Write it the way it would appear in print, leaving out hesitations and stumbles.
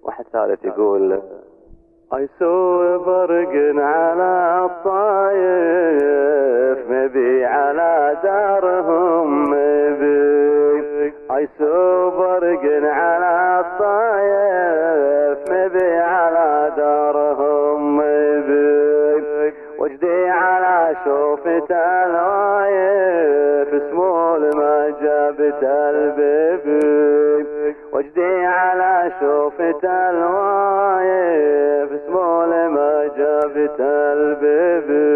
واحد ثالث يقول ايسوي برق على الطايف مبي على دارهم مبي ايسوي برق على الطايف مبي على دارهم مبي وجدي على شوفة الوايف اسمول ما جابت البيبي وجدي على شوفة الوايف اسمول ما جابت البيبي